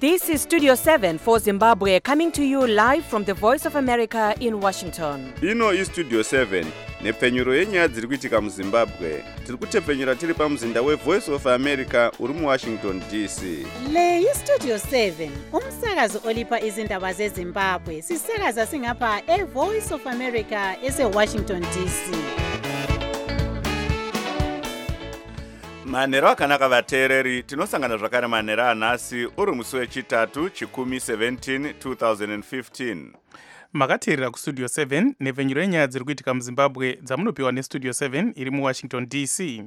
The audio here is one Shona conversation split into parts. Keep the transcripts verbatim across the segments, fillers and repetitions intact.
This is Studio seven for Zimbabwe, coming to you live from the Voice of America in Washington. Ino is Studio seven, nepfenyuro yenyaya dziri kuitika muZimbabwe. Tiri kutepfenyura tiri pamuzinda weVoice of America uri muWashington D C. Le iStudio seven, umsakazo olipa izindaba zeZimbabwe. Sisakaza singapha eVoice of America eseWashington D C. Manhero akanaka vateereri, tinosangana zvakare manhero anhasi uri musi wechitatu chikumi seventeen two thousand fifteen. Makateerera kuStudio seven nepfenyuro yenyaya dziri kuitika muZimbabwe dzamunopiwa neStudio seven iri muWashington D C.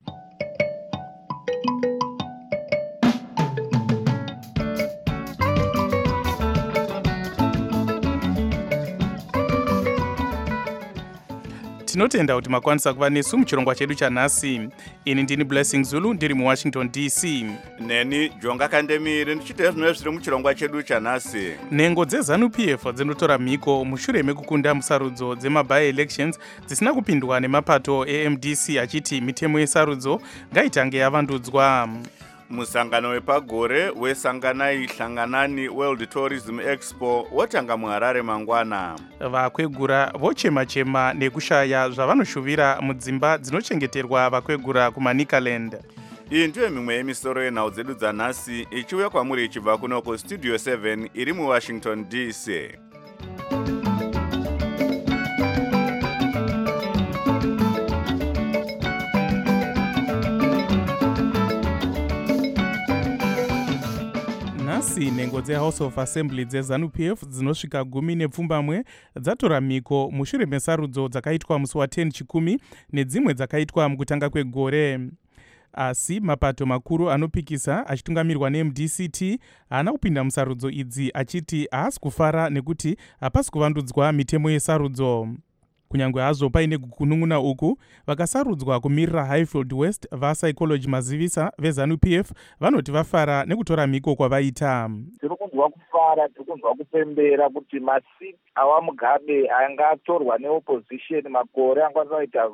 Tinotenda kuti makwanisa kuva nesu muchirongwa chedu chanhasi. Ini ndini Blessing Zulu ndiri muWashington D C. Neni Jonga Kandemiri ndichiteera zvinova zviri muchirongwa chedu chanhasi. Nhengo dzeZANU P F dzinotora mhiko mushure mekukunda musarudzo dzemaby elections dzisina kupindwa nemapato eM D C achiti mitemo yesarudzo ngaitange yavandudzwa. Musangano wepagore wesanganai hlanganani World Tourism Expo wotanga muHarare mangwana. Vakwegura vochema-chema nekushaya zvavanoshuvira mudzimba dzinochengeterwa vakwegura kuManicaland. Iyi ndiyo mimwe yemisoro yenhau dzedu dzanhasi ichiuya kwamuri ichibva kunoko Studio seven iri muWashington D C. Nhasi nhengo dzeHouse of Assembly dzeZANU P F dzinosvika gumi nepfumbamwe dzatora mhiko mushure mesarudzo dzakaitwa musi wa ten chikumi nedzimwe dzakaitwa mukutanga kwegore. Asi mapato makuru anopikisa achitungamirirwa neM D C T haana kupinda musarudzo idzi achiti haasi kufara nekuti hapasi kuvandudzwa mitemo yesarudzo. Kunyangwe hazvo paine kunun'una uku, vakasarudzwa kumirira Highfield West vaPsychology mazivisa veZANU P F vanoti vafara nekutora mhiko kwavaita. Tiri kunzwa kufara, tiri kunzwa kupembera kuti masiti awa Mugabe angatorwa neopposition makore angakwanisa kuita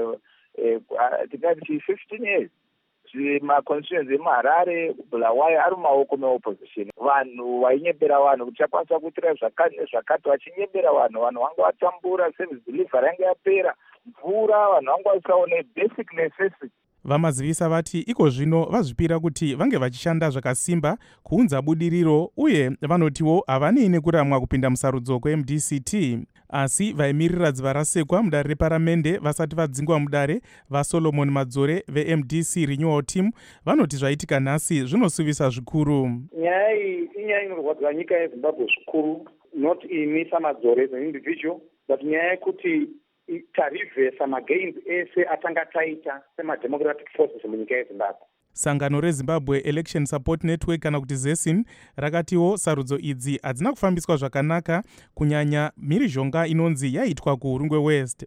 tingati fifteen years. Maconstituency emuHarare Bulawayo ari mumaoko meopposition. Vanhu vainyembera vanhu kuti chakwanisa kuitira zvakati vachinyembera vanhu vanhu vanga vatambura service delivery yanga yapera mvura vanhu vanga vasaone basic necessity. Vamazivisa vati iko zvino vazvipira kuti vange vachishanda zvakasimba kuunza budiriro uye vanotiwo havanei nekuramwa kupinda musarudzo kweM D C T. Asi vaimirira dziva rasekwa mudare reparamende vasati vadzingwa mudare vaSolomon Madzore veM D C Renewal Team vanoti zvaitika nhasi zvinosuvisa zvikuru. Nyaya iyi inyaya inorwadza nyika yeZimbabwe zvikuru, not ini saMadzore as an individual, but nyaya yekuti tarivhesa magains ese atanga taita semademocratic forces munyika yeZimbabwe. Sangano reZimbabwe Election Support Network kana kuti ZESIN rakatiwo sarudzo idzi hadzina kufambiswa zvakanaka kunyanya mhirizhonga inonzi yaitwa kuHurungwe West.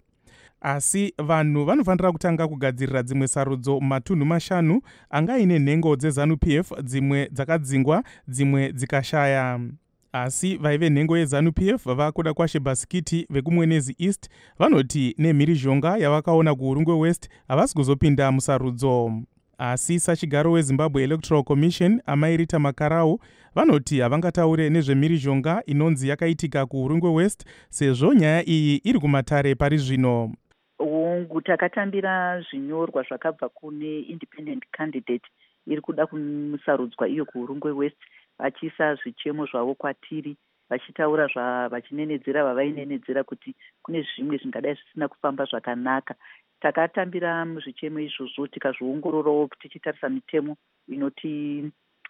Asi vanhu vanofanira kutanga kugadzirira dzimwe sarudzo mumatunhu mashanu anga ine nhengo dzeZANU P F dzimwe dzakadzingwa dzimwe dzikashaya. Asi vaive nhengo yeZANU P F vakuda kwashe Basikiti vekumwenezi East vanoti nemhirizhonga yavakaona kuHurungwe West havasi kuzopinda musarudzo. Asi sachigaro weZimbabwe Electoral Commission Amairita Makarau vanoti havangataure nezvemhirizhonga inonzi yakaitika kuHurungwe West sezvo nyaya iyi iri kumatare pari zvino. Hungu takatambira zvinyorwa zvakabva kune independent candidate iri kuda kumusarudzwa iyo kuHurungwe West vachiisa zvichemo zvavo kwatiri vachitaura zvavachinenedzera vavainenedzera kuti kune zvimwe zvingadai zvisina kufamba zvakanaka. Takatambira muzvichemo izvozvo tikazviongororawo tichitarisa mitemo inoti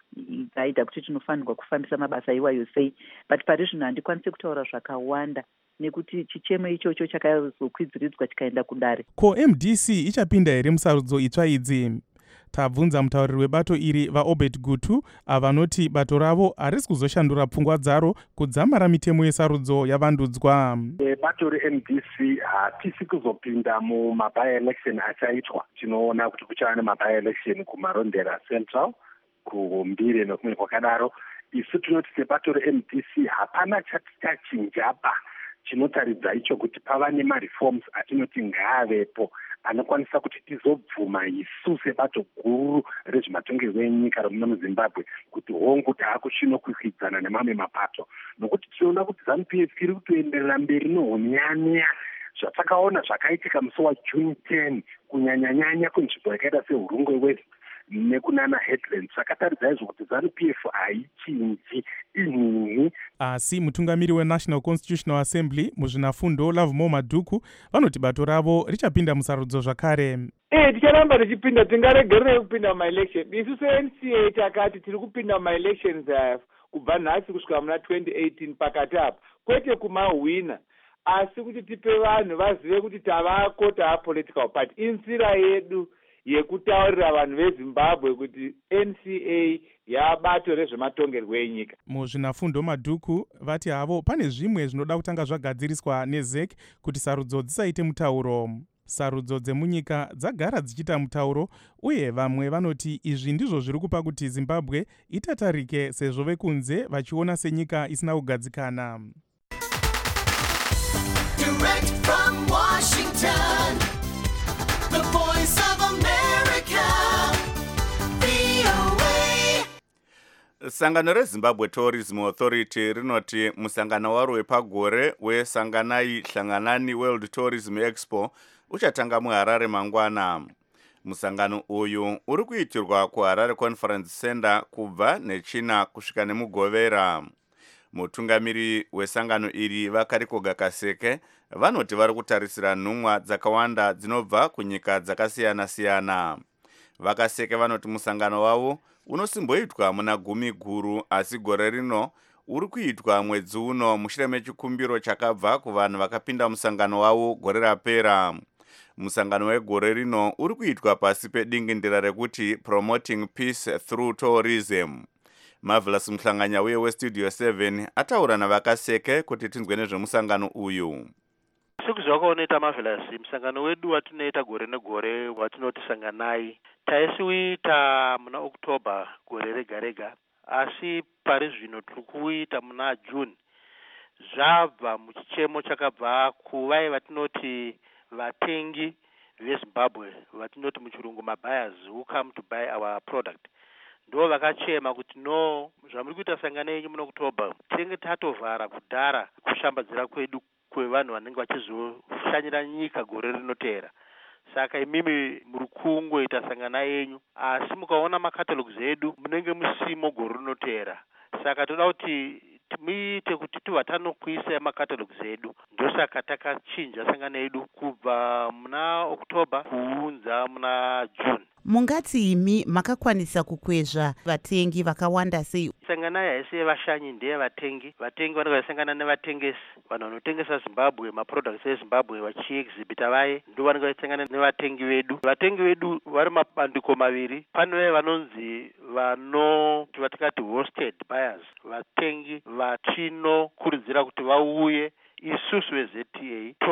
gaidha kuti tinofanirwa kufambisa mabasa iwayo sei, but pari zvino handikwanisi kutaura zvakawanda nekuti chichemo ichocho chakazokwidziridzwa chikaenda kudare. Ko M D C ichapinda here musarudzo itsva idzi? Tabvunza mutauriri webato iri vaObed Gutu avanoti bato ravo harisi kuzoshandura pfungwa dzaro kudzamara mitemo yesarudzo yavandudzwa. Bato reM D C hatisi kuzopinda mumaby election achaitwa. Tinoona kuti kuchava nemaby election kuMarondera Central, kuMbire nokumwe kwakadaro. Isu tinoti sebato reM D C hapana chati chachinjapa chinotaridza icho kuti pava nemareforms atinoti ngaavepo anokwanisa kuti tizobvuma isu sebato guru rezvematongerwo enyika remuno muzimbabwe kuti hongu taakuchinokwikwidzana nemamwe mapato, nokuti tinoona kuti ZANU P F iri kutoenderera mberi nehonyanya zvatakaona zvakaitika musi wajune ten kunyanyanyanya kunzvimbo yakaita seHurungwe West nekunana Headlands. Zvakataridza izvo kuti ZANU P F haichinji inini. Asi mutungamiri weNational Constitutional Assembly muzvinafundo Lovemore Madhuku vanoti bato ravo richapinda musarudzo zvakare. Eh, ticharamba tichipinda, tingaregerere kupinda mumaelection. Isu se-N C A takati tiri kupinda mumaelections aya kubva nhasi kusvika muna twenty eighteen pakati apa, kwete kumahwina, asi kuti tipe vanhu vazive kuti tavako taa political party. Inzira yedu yekutaurira vanhu veZimbabwe kuti N C A yabato rezvematongerwo enyika. Muzvinafundo Madhuku vati havo pane zvimwe zvinoda kutanga zvagadziriswa neZ E C kuti sarudzo dzisaite mutauro. Sarudzo dzemunyika dzagara dzichita mutauro, uye vamwe vanoti izvi ndizvo zviri kupa kuti Zimbabwe itatarike sezvo vekunze vachiona senyika isina kugadzikana. Direct from Washington, the voice of America, V O A. Sangano reZimbabwe Tourism Authority rinoti musangano waro wepagore weSanganai Hlanganani World Tourism Expo uchatanga muHarare mangwana. Musangano uyu uri kuitirwa kuHarare Conference Center kubva nechina kusvika nemugovera. Mutungamiri wesangano iri Vakariko Gakaseke vanoti vari kutarisira nhumwa dzakawanda dzinobva kunyika dzakasiyana siyana. Vakaseke vanoti musangano wavo unosimboitwa muna gumi guru, asi gore rino uri kuitwa mwedzi uno mushure mechikumbiro chakabva kuvanhu vakapinda musangano wavo gore rapera. Musangano wegore rino uri kuitwa pasi pedingindira rekuti Promoting Peace Through Tourism. Marvelous Mhlanganya uye weStudio seven ataura naVakaseke kuti tinzwe nezvemusangano uyu. Sekuzvakaoneta Marvelous, musangano wedu watinoita gore negore watinoti Sanganai taisiuita muna October gore rega rega, asi pari zvino tiri kuita muna June. Zvabva muchichemo chakabva kuvai vatinoti vatengi veZimbabwe, vatinoti muchirungu mabuyers who come to buy our product. Ndo vakachema kuti no, zvamuri kuita Sanganai yenyu muna October tinenge tatovhara kudhara kushambadzira kwedu kwevanhu vanenge vachizoshanyira nyika gore rinotera. Saka imimi muri kungoita Sanganai yenyu, asi mukaona makatalogs edu munenge musimo gore rinotera. Saka toda kuti muite kuti tivatanokuisa makatalogs edu. Ndosaka takachinja Sanganai yedu kubva muna October kuunza muna June. Mungati imi makakwanisa kukwezva vatengi vakawanda sei? Sanganai haisi vashanyi ndeye vatengi. Vatengi vanenge vasangana nevatengesi, vanhu vanotengesa Zimbabwe, maproducts eZimbabwe vachiexhibita vaye, ndo vanenge vasangana nevatengi vedu. Vatengi vedu vari mabandiko maviri. Pane vaye vanonzi vano vatikati hosted buyers, vatengi vatinokurudzira kuti vauye. Isusu veZ T A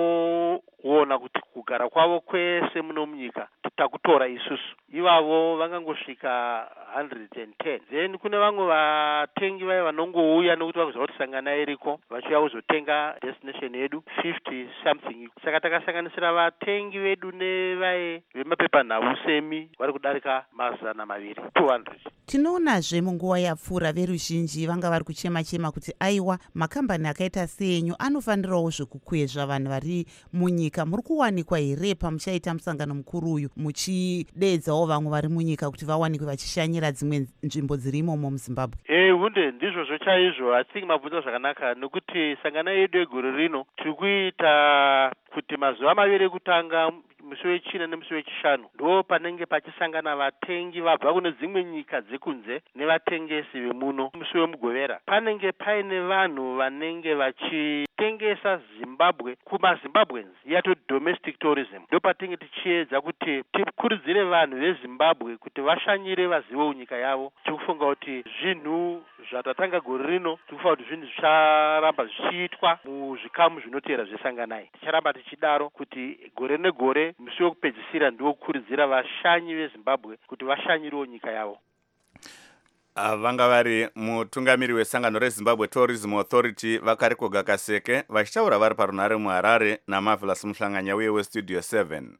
toona kuti kugara kwavo kwese muno munyika takutora isusu. Ivavo vangangosvika one hundred ten. Then kune vamwe vatengi vaye vanongouya nokuti vakuziva kuti Sanganai iriko vachiuya kuzotenga destination yedu fifty something. Saka takasanganisira vatengi vedu nevaye vemapepanhau semi vari kudarika mazana maviri, two hundred. Tinoonazve munguva yapfuura veruzhinji vanga vari kuchema chema kuti aiwa makambani akaita senyu anofanirawo zvekukwezva vanhu vari munyika. Muri kuwanikwa here pamuchaita musangano mukuru uyu muchidedzawo vamwe vari munyika kuti vawanikwe vachishanyira dzimwe nzvimbo dzirimo muZimbabwe? Eh, hunde ndizvozvo chaizvo. I think mabvunza zvakanaka nekuti Sanganai yedu egore rino tiri kuita kuti mazuva maviri ekutanga musi wechina nemusi wechishanu ndo panenge pachisangana vatengi vabva kune dzimwe nyika dzekunze nevatengesi vemuno. Musi wemugovera panenge paine vanhu vanenge vachitengesa Zimbabwe kumaZimbabweans, yato domestic tourism. Ndo patinge tichiedza kuti tikurudzire vanhu veZimbabwe kuti vashanyire vazive nyika yavo. Tikufunga kuti zvinhu zvatatanga gore rino tikufunga kuti zvinhu zvicharamba zvichiitwa muzvikamu zvinotera zveSanganai. Ticharamba tichidaro kuti gore negore musi wekupedzisira ndiwo kukurudzira vashanyi veZimbabwe kuti vashanyirewo nyika yavo. vanga vari mutungamiri wesangano rezimbabwe tourism authority vakarikoga kaseke vachitaura vari parunhare muharare namarvelous muhlanganya uye westudio seven.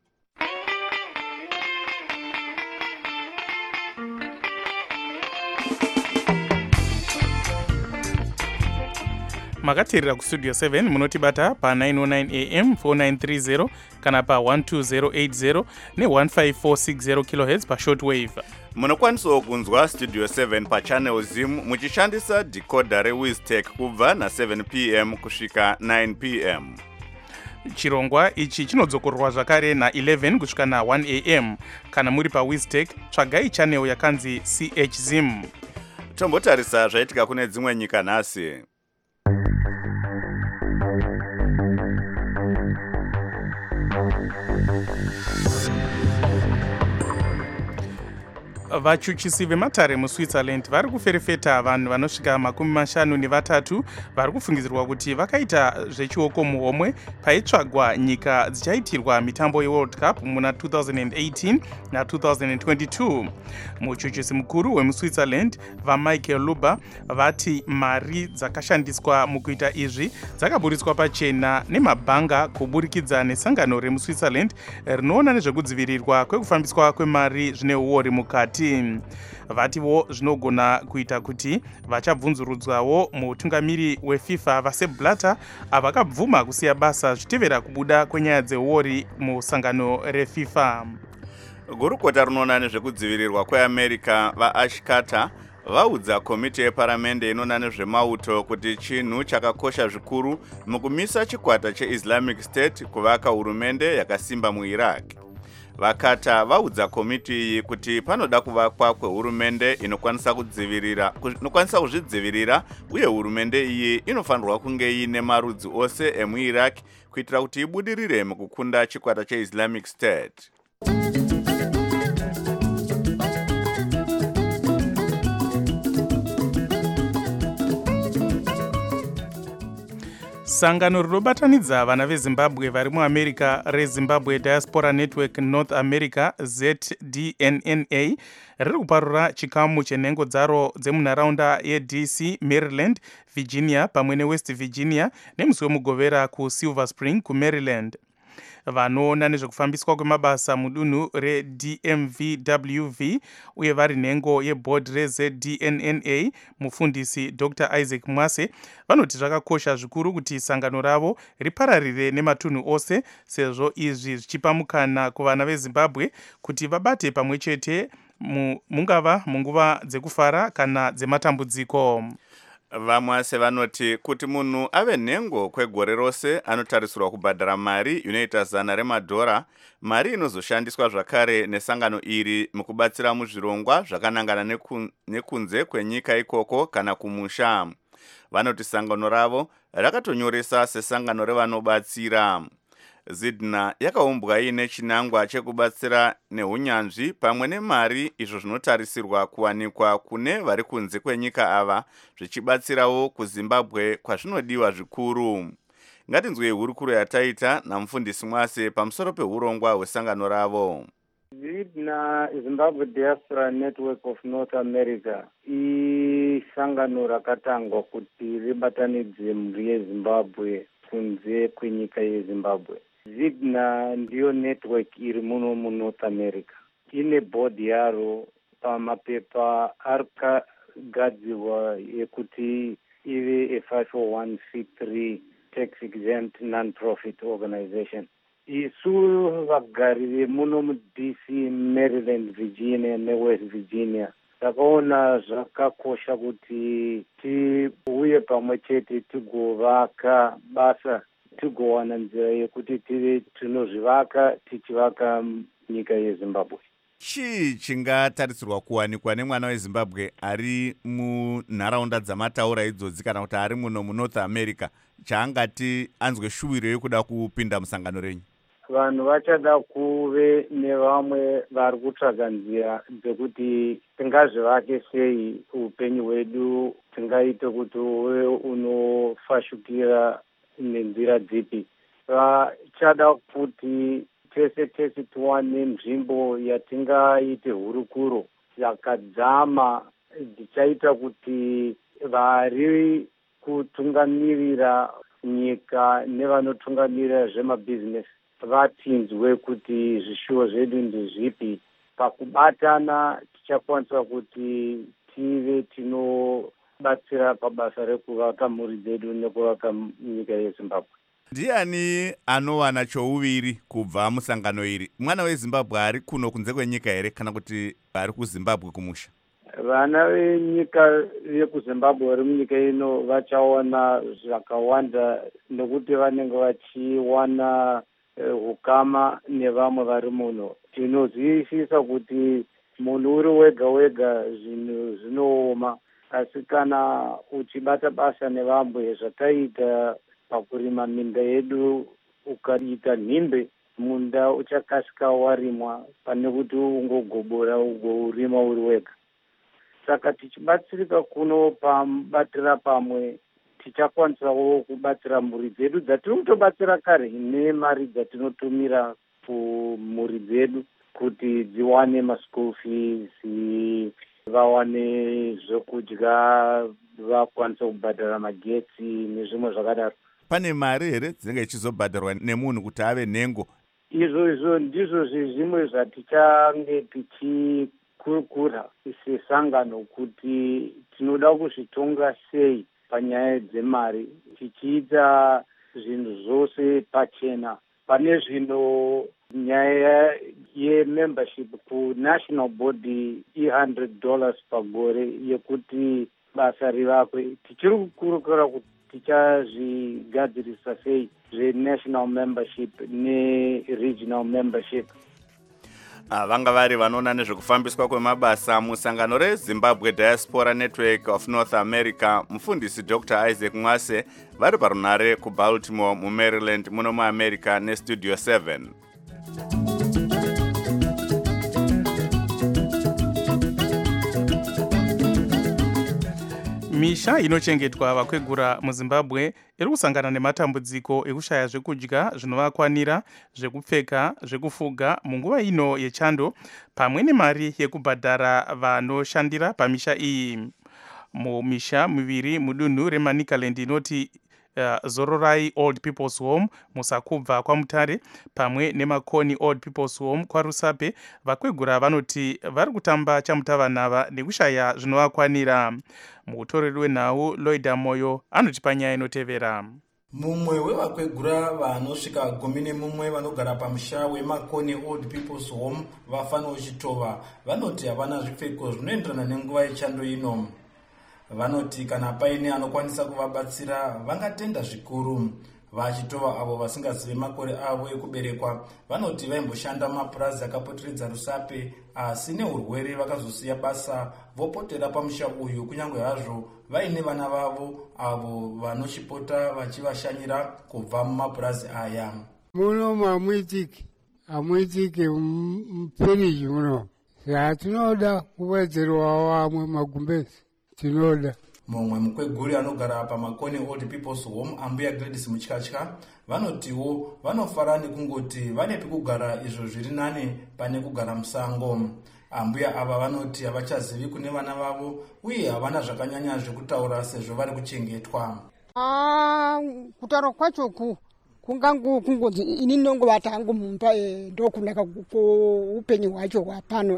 makateerera kustudio seven munotibata pa nine oh nine a m four nine three zero kana pa one two zero eight zero ne one five four six zero kilohertz pashortwave. munokwanisawo kunzwa studio seven pachannel zim muchishandisa decoder rewistech kubva na seven p m kusvika nine p m. chirongwa ichi chinodzokororwa zvakare na eleven kusvika na one a m kana muri pawistech tsvagai channel yakanzi c h zim. tombotarisa zvaitika kune dzimwe nyika nhasi. vachuchisi vematare muswitzerland vari kuferefeta vanhu vanosvika makumi mashanu nevatatu vari kufungidzirwa kuti vakaita zvechioko muhomwe paitsvagwa nyika dzichaitirwa mitambo yeworld cup muna two thousand eighteen na two thousand twenty-two. muchuchisi mukuru wemuswitzerland vamichael luber vati mari dzakashandiswa mukuita izvi dzakaburitswa pachena nemabhanga kuburikidza nesangano remuswitzerland rinoona nezvekudzivirirwa kwekufambiswa kwemari zvine uori mukati. vativo zvinogona kuita kuti vachabvunzurudzwawo mutungamiri wefifa vasepp avakabvuma kusiya basa zvichitevera kubuda kwenyaya dzeuori musangano refifa. gurukota rinoona nezvekudzivirirwa kweamerica vaash carter vaudza komiti yeparamende inoona nezvemauto kuti chinhu chakakosha zvikuru mukumisa chikwata cheislamic state kuvaka hurumende yakasimba muiraq. vakata vaudza komiti iyi kuti panoda kuvakwa kwehurumende inokwanisa kudzivirira inokwanisa kuzvidzivirira uye hurumende iyi inofanirwa kunge iine marudzi ose emuiraq kuitira kuti ibudirire mukukunda chikwata cheislamic state. sangano rinobatanidza vana vezimbabwe vari muamerica rezimbabwe diaspora network north america Z D N N A riri kuparura chikamu chenhengo dzaro dzemunharaunda yeD C, Maryland, Virginia pamwe newest Virginia nemusi wemugovera kusilver spring kumaryland. vanoona nezvekufambiswa kwemabasa mudunhu reD M V W V uye vari nhengo yebhodhi reZ D N N A mufundisi Doctor Isaac Mwase vanoti zvakakosha zvikuru kuti sangano ravo ripararire nematunhu ose sezvo izvi zvichipa mukana kuvana vezimbabwe kuti vabate pamwe chete mungava munguva dzekufara kana dzematambudziko. vamwase vanoti kuti munhu ave nhengo kwegore rose anotarisirwa kubhadhara mari inoita zana remadhora, mari inozoshandiswa zvakare nesangano iri mukubatsira muzvirongwa zvakanangana nekunze kwenyika ikoko kana kumusha. vanoti sangano ravo rakatonyoresa sesangano revanobatsira. zidna yakaumbwa iine chinangwa chekubatsira neunyanzvi pamwe nemari, izvo zvinotarisirwa kuwanikwa kune vari kunze kwenyika ava zvichibatsirawo kuzimbabwe kwazvinodiwa zvikuru. ngatinzwei hurukuro yataita namufundisi Mwase pamusoro peurongwa hwesangano ravo. zidna Zimbabwe Diaspora Network of North America isangano rakatangwa kuti ribatanidze mhuri yezimbabwe kunze kwenyika yezimbabwe. zidna ndiyo network iri muno munorth america. ine bhodhi yaro pamapepa akagadzirwa yekuti ive a five oh one c three tax exempt non-profit organization. isu vagari vemuno muD C, Maryland, Virginia newest Virginia takaona zvakakosha kuti tiuye pamwe chete tigovaka basa, tigowana nzira yekuti tive tinozvivaka tichivaka nyika yezimbabwe. chii chingatarisirwa kuwanikwa nemwana wezimbabwe ari munharaunda dzamataura idzodzi kana kuti ari muno munorth america chaangati anzwe shuwiro yekuda kupinda musangano renyu? vanhu vachada kuve nevamwe vari kutsvaga nzira dzekuti tingazvivake sei upenyu hwedu, tingaite kuti uve unofashukira nenzira dzipi. vachada kuti tese tese tiwane nzvimbo yatingaite hurukuro yakadzama ndichaita kuti vari kutungamirira nyika nevanotungamirira zvemabhizinesi vatsinzwe kuti zvishuwo zvedu ndezvipi. Pakubatana tichakwanisa kuti tive tinobatsira pabasa rekuvaka mhuri dzedu nekuvaka nyika yeZimbabwe. Ndiani anowana chouviri kubva musangano iri? Mwana weZimbabwe ari kuno kunze kwenyika here kana kuti ari kuZimbabwe kumusha? Vana venyika yekuZimbabwe vari munyika ino vachawana zvakawanda nekuti vanenge vachiwana hukama nevamwe vari muno. Tinozwisisa kuti munhu uri wega wega zvinhu zvinooma, asi kana uchibata basa nevamwe zvataita pakurima minda yedu, ukaita nhimbe munda uchakasika warimwa pane kuti ungogobora ugorima uri wega. Saka tichibatsirika kuno pamubatira pamwe tichakwanisawo kubatsira mhuri dzedu dzatiri kutobatsira kare nemari dzatinotumira kumhuri dzedu kuti dziwane maschool fees, vawane zvekudya, vakwanisa kubhadhara magetsi nezvimwe zvakadaro. Pane mari here dzinenge dzichizobhadharwa nemunhu kuti ave nhengo? Izvo izvo ndizvo zvimwe zvatichange tichikurukura sesangano kuti tinoda kuzvitonga sei panyaya dzemari, tichiita zvinhu zvose pachena. Pane zvino nyaya yemembership kunational body i one hundred dollars pagore yekuti basa rivakwe. Tichiri kukurukura kuti tichazvigadzirisa sei zvenational membership neregional membership. Vanga vari vanoona nezvekufambiswa kwemabasa musangano reZimbabwe Diaspora Network of North America, mufundisi Doctor Isaac Mwase, vari parunare kuBaltimore muMaryland muno muAmerica neStudio seven. Misha inochengetwa vakwegura muZimbabwe iri kusangana nematambudziko ekushaya zvekudya zvinovakwanira, zvekupfeka, zvekufuga munguva ino yechando, pamwe nemari yekubhadhara vanoshandira pamisha iyi. Mumisha miviri mudunhu reManicaland inoti uh, Zororai Old People's Home musakubva kwaMutare pamwe neMakoni Old People's Home kwaRusape, vakwegura vanoti vari kutamba chamutavanava nekushaya zvinovakwanira. Mutoreri wenhau Loida Moyo anoti panyaya inotevera. Mumwe wevakwegura vanosvika gumi nemumwe vanogara pamusha weMakoni Old People's Home vafana uchitova vanoti havana zvipfeko zvinoenderana nenguva yechando ino. Vanoti kana paine anokwanisa kuvabatsira vangatenda zvikuru. Vachitova avo vasingazive makore avo ekuberekwa vanoti vaimboshanda mapurazi akapoteredza Rusape, asi neurwere vakazosiya basa vopotera pamusha uyu, kunyange hazvo vaine vana vavo avo vanochipota vachivashanyira kubva mumapurazi aya. Muno mamuitiki amuitiki mupiriji muno zvatinoda kuwedzerwa vamwe magumbezi tinoda. Mumwe mukweguri anogara paMakoni Old People's Home, Ambuya Gladys Mutyatya, vanotiwo vanofara nekungoti vane pekugara izvo zviri nane pane kugara musango. Ambuya ava vanoti havachazivi kune vana vavo uye havana zvakanyanya zvekutaura sezvo vari kuchengetwa. Ah, kutaura kwacho ku kungangu kungozi ini ndongovata hangu mumba ndokunaka upenyu hwacho hwapano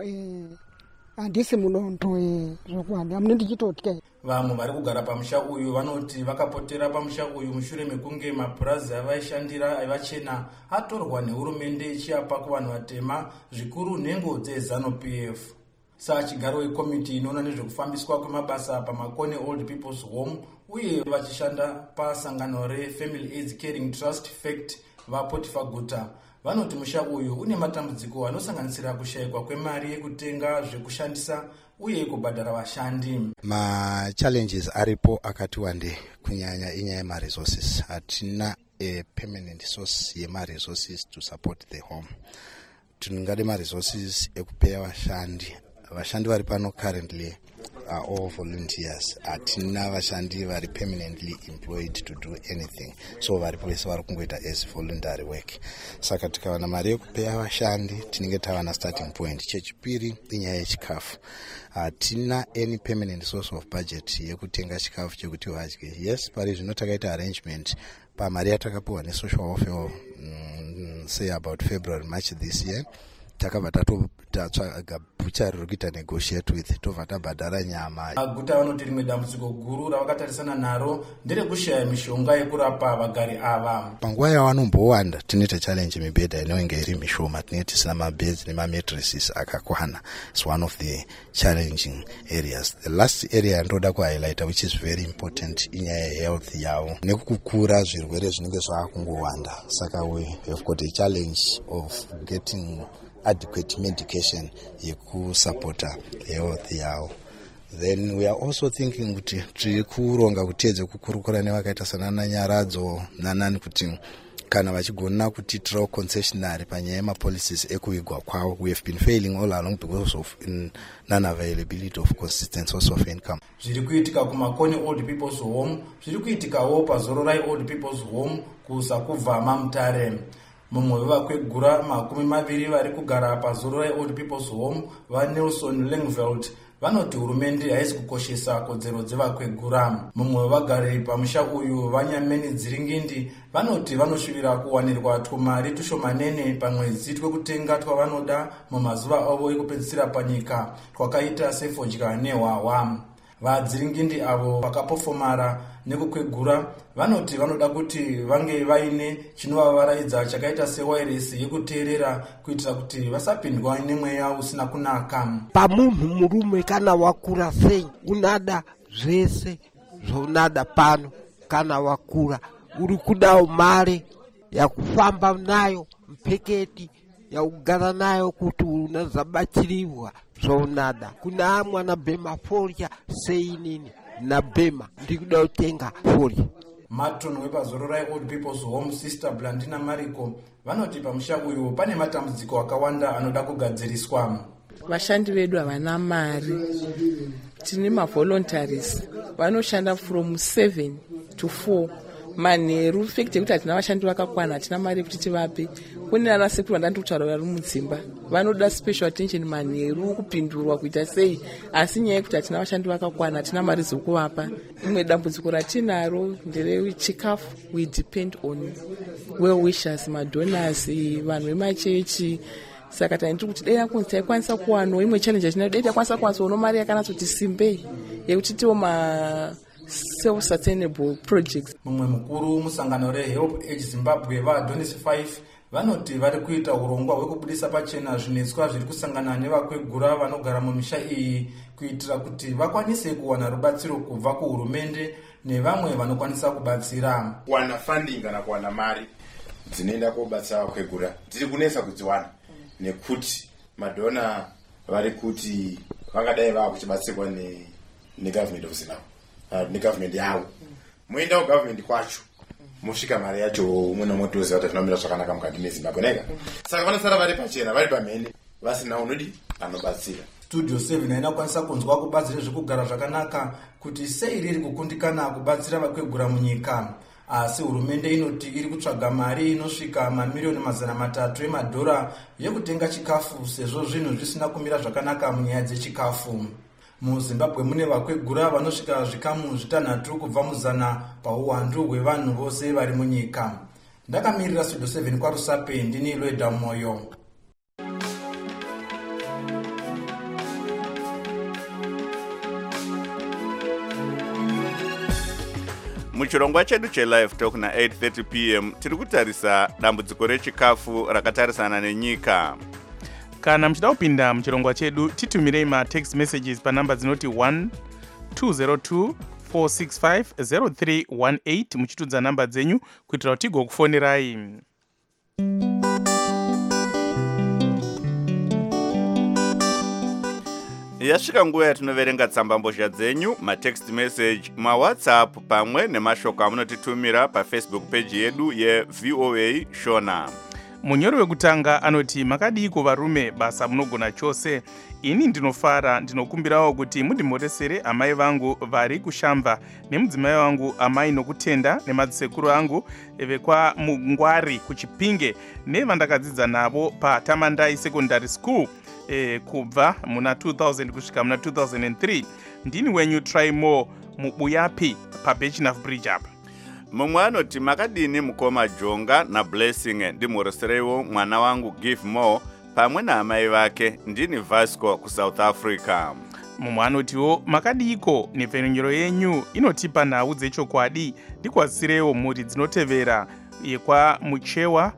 handisi munondo zvokuhamba hamune ndichitotya. Vamwe vari kugara pamusha uyu vanoti vakapotera pamusha uyu mushure mekunge mapurazi avaishandira aivachena atorwa nehurumende ichiapa kuvanhu vatema, zvikuru nhengo dzeZANU P F. Sachigaro wekomiti inoona nezvekufambiswa kwemabasa paMakoni Old People's Home uye vachishanda pasangano reFamily AIDS Caring Trust Fact vaPotifa Guta vanoti musha uyu une matambudziko anosanganisira kushayikwa kwemari yekutenga zvekushandisa uye kubhadhara vashandi. Ma challenges aripo akati wande kunyanya inyaya yema resources. Hatina a permanent source yema resources to support the home. Tuningade ma resources ekupeya vashandi. Vashandi vari pano currently are all volunteers. Hatina vashandi vari permanently employed to do anything. So vari pose vari kungoita as voluntary work. Saka tikawana mari yekupeya vashandi tinenge tavana starting point. Chechipiri inyaya yechikafu. Hatina any permanent source of budget yekutenga chikafu chekuti vadye. Yes, pari zvino takaita arrangement pamari yatakapiwa nesocial welfare mm, say about February March this year. Takabva tatsvaga bhuchari riri kuita negotiate with tobva tabhadhara nyama. Guta vanoti rimwe dambudziko guru ravakatarisana naro nderekushaya mishonga yekurapa vagari ava. Panguva yavanombowanda tinoita challenge mibhedha inenge iri mishoma, tinenge tisina mabeds nemamatresses akakwana. It's one of the challenging areas. The last area ndoda kuhighlighta which is very important inyaya health yavo nekukura zvirwere zvinenge zvakungowanda. Saka we have got a challenge of getting adequate medication yekusupporta health yavo. Then we are also thinking kuti tiri kuronga kutedze kukurukura nevakaita sanana Nyaradzo nanani kuti kana vachigona kutiitirawo concessionary panyaya yemapolicies ekuvigwa kwavo. We have been failing all along because of non-availability of consistent source of income. Zviri kuitika kumakoni old people's home zviri kuitikawo pazororai old people's home kusakubva mamutare. Mumwe wevakwegura makumi maviri vari kugara pazororai old people's home vaNelson Langveld vanoti hurumende haisi kukoshesa kodzero dzevakwegura. Mumwe wevagari pamusha uyu vaNyameni Dziringindi vanoti vanoshuvira kuwanirwa tumari tushomanene pamwedzi twekutenga twavanoda mumazuva avo ekupedzisira panyika twakaita sefodya nehwahwa. Vadziringindi avo vakapofomara nekukwegura vanoti vanoda kuti vange vaine chinovavaraidza chakaita sewiresi yekuteerera kuitira kuti vasapindwa nemweya usina kunaka. Pamunhu murume kana wakura sei unada zvese zvaunada pano. Kana wakura uri kudawo mare yakufamba nayo, mpeketi yakugara nayo kuti unazabachirirwa zvaunada. Kuna mwana bhema foria sei nini na bhema ndikuda kutenga foria. Matron wepazororai old people's home Sister Blandina Mariko vanoti pamusha uyu pane matambudziko akawanda anoda kugadziriswa. Vashandi vedu havana mari. Tine mavoluntaries vanoshanda from seven to four. Manheru fact yekuti hatina vashandi vakakwana, hatina mari yekuti tivape. Kune ana sekuru vandandi kutaura vari mudzimba vanoda special attention manheru kupindurwa kuita sei, asi nyaya yekuti hatina vashandi vakakwana, hatina mari dzokuvapa. Imwe dambudziko ratinaro nderechikafu. We depend on well wishers, madonors, vanhu vemachechi. Saka taindiri kuti dai yakunzi taikwanisa kuwanawo imwe challenge yatinayo, dai takwanisa kuwanzawo mari yakanatsoti simbei yekuti tiwo ma self-sustainable projects. Mumwe mukuru musangano reHelp Age Zimbabwe vaAdonis five vanoti vari kuita urongwa hwekubudisa pachena zvinetswa zviri kusangana nevakwegura vanogara mumisha iyi kuitira kuti vakwanise kuwana rubatsiro kubva kuhurumende nevamwe vanokwanisa kubatsira. Kuwana funding kana kuwana mari dzinoenda kobatsira vakwegura dziri kunesa kudziwana nekuti madona vari kuti vangadai vava kuchibatsirwa negovernment of Zimbabwe. Uh, ni government yavo muenda kugovernment kwacho musvika mari yacho umwe nomotoziva kuti zvinomira zvakanaka mukati meZimbabwe nega. Saka vanosara vari pachena vari pamhene vasina unodi anobatsira. Studio seven haina kwanisa kunzwa kubazi rezvekugara zvakanaka kuti sei riri kukundikana kubatsira vakwegura munyika. Asi hurumende inoti iri kutsvaga mari inosvika mamiliyoni mazana matatu emadhora yekutenga chikafu sezvo zvinhu zvisina kumira zvakanaka munyaya dzechikafu. MuZimbabwe mune vakwegura vanosvika zvikamu zvitanhatu kubva muzana pauwandu hwevanhu vose vari munyika. Ndakamirira Studio seven kwaRusape, ndini Lweda Moyo. Muchirongwa chedu chelive talk na eight thirty p m tiri kutarisa dambudziko rechikafu rakatarisana nenyika. Kana muchida kupinda muchirongwa chedu titumirei matext messages panamba dzinoti one two zero two four six five zero three one eight muchitudza namba dzenyu kuitira kuti tigokufonirai. Yasvika nguva yatinoverenga tsambambozha dzenyu, matext message, mawhatsapp pamwe nemashoko amunotitumira paFacebook page yedu yeVOA Shona. Munyori wekutanga anoti makadiko varume basa munogona chose. Ini ndinofara ndinokumbirawo kuti mundimhoresere amai vangu vari kushamba nemudzimai wangu amai nokutenda nemadzisekuru angu vekwa Mungwari kuChipinge nevandakadzidza navo paTamandai Secondary School eh, kubva muna two thousand kusvika muna two thousand three. Ndini wenyu Try More muBuyapi paBechnaf Bridge apa. Mumwe anoti makadini mukoma Jonga na Blessing ndimhoresereiwo mwana wangu Give More pamwe naamai vake. Ndini Vasco kuSouth Africa. Mumwe anotiwo makadiko nepfenyuro yenyu inotipa nhau dzechokwadi. Ndikwazisirewo mhuri dzinotevera yekwa Muchewa,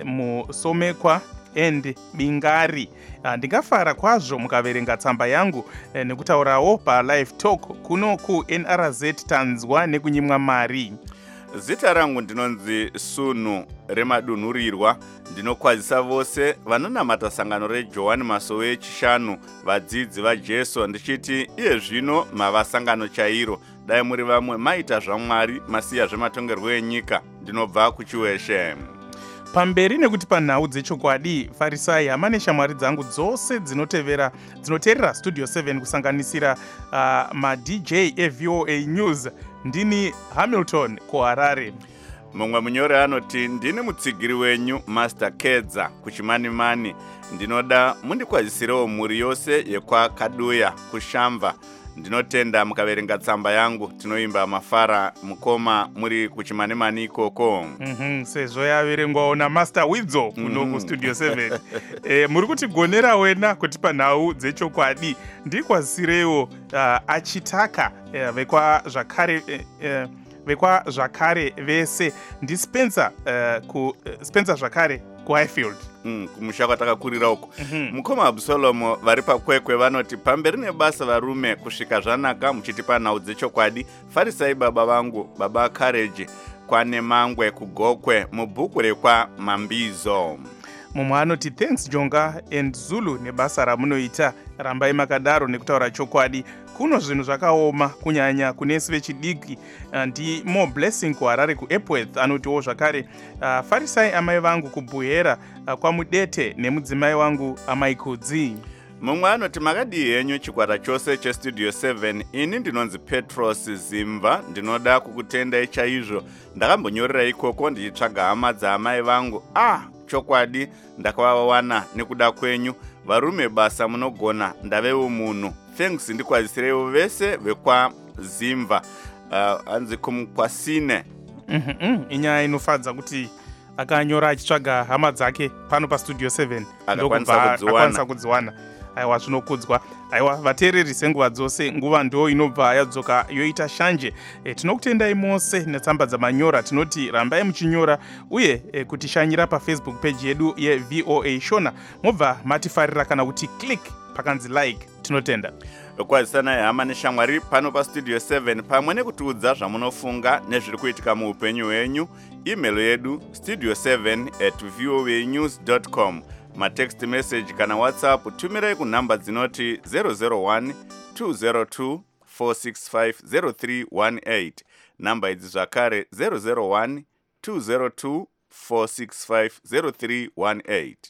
Musomekwa and Bingari. Ndingafara kwazvo mukaverenga tsamba yangu nekutaurawo paLive Talk kuno kuN R Z Tanzwa nekunyimwa mari. Zita rangu ndinonzi Sunu Remadunhurirwa. Ndinokwazisa vose vanonamata sangano reJohani Masowe chishanu vadzidzi vaJesu ndichiti iye zvino mava sangano chairo. Dai muri vamwe maita zvaMwari masiya zvematongerwo enyika. Ndinobva kuChiweshe. Pamberi nekuti panhau dzechokwadi, Farisai hama neshamwari dzangu dzose dzinotevera dzinoteerera Studio seven kusanganisira uh, ma-D J eV O A News. Ndini Hamilton kuHarare. Mumwe munyori anoti ndini mutsigiri wenyu Master Kedza kuChimanimani. Ndinoda mundikwazisirewo mhuri yose yekwa Kaduya kuShamva. Ndinotenda mukaverenga tsamba yangu. Tinoimba mafara mukoma muri kuChimanimani ikoko. Mhm, sezvo yaverengwawo naMaster Widzo kuno kuStudio seven. eh, muri kutigonera wena kuti panhau dzechokwadi. Ndikwazisirewo uh, Achitaka uh, vekwa zvakare uh, uh, vekwa zvakare vese. Ndi Spencer uh, ku uh, Spencer zvakare kuHighfield. Mm, kumusha kwatakakurira uko. Mm-hmm. Mukoma Absalomo vari pakwekwe vanoti pamberi nebasa varume kusvika zvanaka muchitipa nhau dzechokwadi. Farisai baba vangu baba Courage kwane Mangwe kugokwe mubhuku rekwa Mambizo. Mumwe anoti thanks Jonga and Zulu nebasa ramunoita. Rambai makadaro nekutaura chokwadi. Kuno zvinhu zvakaoma kunyanya kunesi vechidiki. Ndi More Blessing kuHarare kuEpworth anotiwo zvakare uh, Farisai amai vangu kubhuhera uh, kwaMudete nemudzimai wangu amai Kudzi. Mumwe anoti makadii henyu chikwata chose cheStudio seven. Ini ndinonzi Petros Zimva. Ndinoda kukutendai chaizvo. Ndakambonyorera ikoko ndichitsvaga hama dzaamai vangu. Ah, chokwadi ndakavawana nekuda kwenyu. Varume basa munogona ndavewo munhu. Thanks ndikwazisirewo vese vekwa Zimva. Uh, anzi kumkwasine. Mhm, inyaya inofadza kuti akanyora achitsvaga hama dzake pano paStudio seven. Akakwanisa kudziwana. Aiwa zvinokudzwa. Aiwa vateereri senguva dzose nguva ndo inobva yadzoka yoita shanje. E, tinokutendai mose netsamba dzamanyora. Tinoti rambai muchinyora uye e, kutishanyira paFacebook page yedu yeV O A Shona. Mobva matifarira kana kuti click pakanzi like. Tinotenda. Kwazisana hama neshamwari pano paStudio seven pamwe nekutiudza zvamunofunga nezviri kuitika muupenyu hwenyu. Email yedu studio seven at voanews dot com. Matext message kana WhatsApp tumirai kunhamba dzinoti zero zero one two zero two four six five zero three one eight. Namba idzi zvakare zero zero one two zero two four six five zero three one eight.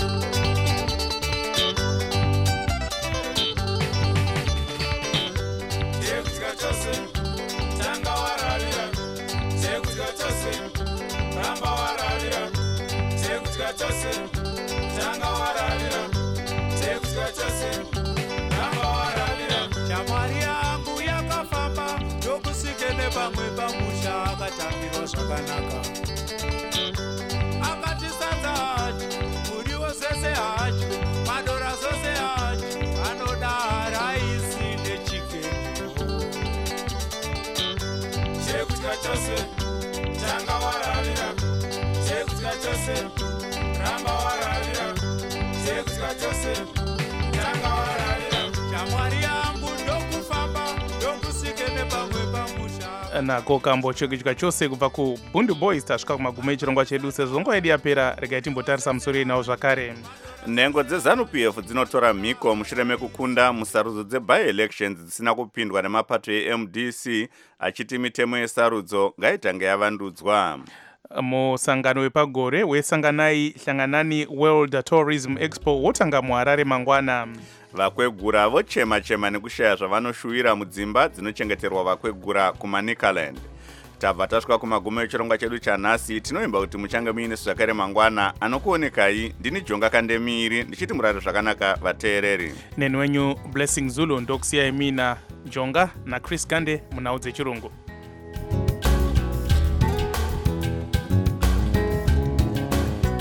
Shamwari yangu yakafamba ndokusike nepamwe pamusha akatambirwa zvakanaka. Akatisadza hacho muriwo zese hacho madora zose hacho anoda raisi nechikeni. Chekudya chose tanga wararira. Chekudya chose ramba wararira. Chekudya chose tanga wararira. Shamwari yangu ndokufamba ndokusike nepamwe pamusha. Nako kambo chekudya chose kubva kuBundu Boys tasvika kumagumo echirongwa chedu. Sezvo nguva yedu yapera regai timbotarisa musoro inawo zvakare. Nhengo dzeZANU-P F dzinotora mhiko mushure mekukunda musarudzo dzebi-elections dzisina kupindwa nemapato eM D C achiti mitemo yesarudzo ngaitange yavandudzwa. musangano wepagore wesanganai hlanganani World Tourism Expo wotanga muHarare mangwana. Vakwegura vochema-chema nekushaya zvavanoshuwira mudzimba dzinochengeterwa vakwegura kuManicaland. Tabva tasvika kumagumo echirongwa chedu chanhasi. Tinoimba kuti muchange muine zvakare mangwana. Anokuonekai ndini Jonga Kandemiri ndichiti murare zvakanaka vateereri. Neni wenyu Blessing Zulu ndokusiyai mina Jonga naChris Gande munhau dzechirungu.